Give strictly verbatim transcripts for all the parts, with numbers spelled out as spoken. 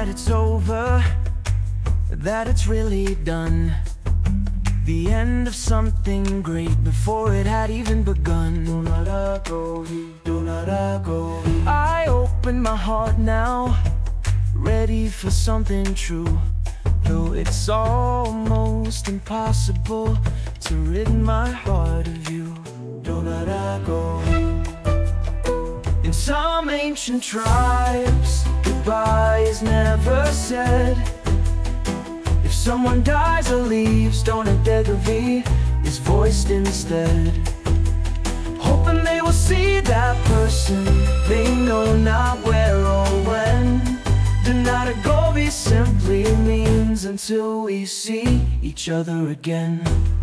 that it's over, that it's really done. The end of something great before it had even begun. I open my heart now, ready for something true. Though it's almost impossible to rid my heart of you. In some ancient tribes, goodbye is never said. If someone dies or leaves, Dona Degavi is voiced instead. Hoping they will see that person they know not where or when. Donata Govi simply means until we see each other again.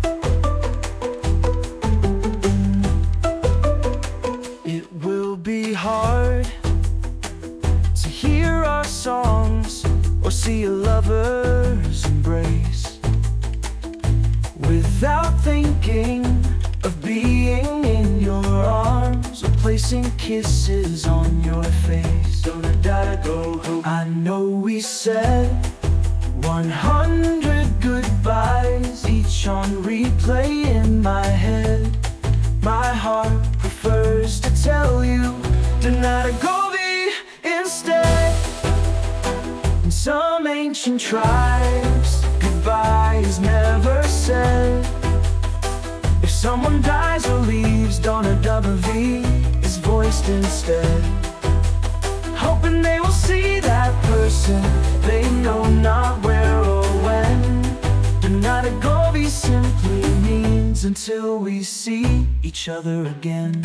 It will be hard to hear our songs or see a lover's embrace without thinking of being in your arms or placing kisses on your face. Don't I go home? I know we said one hundred goodbyes, each on replay in my head. My heart prefers to tell you Donata Govi instead. In some ancient tribes, goodbye is never said. If someone dies or leaves, Dona Govi is voiced instead. Hoping they will see that person they know not where or when. Donata Govi simply means until we see each other again.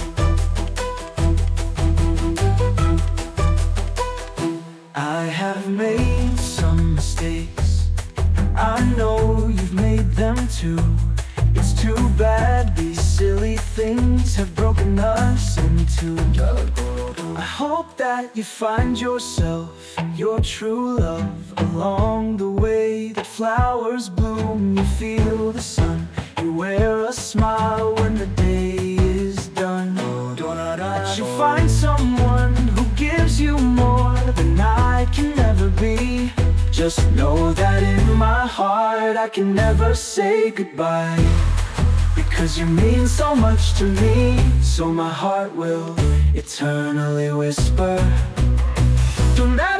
I have made some mistakes, I know you've made them too. It's too bad these silly things have broken us in two. I hope that you find yourself and your true love along the way that flowers bloom. You feel the sun, you wear a smile when the day is done. That you find someone who gives you more than I can ever be. Just know that in my heart I can never say goodbye, because you mean so much to me. So my heart will eternally whisper, don't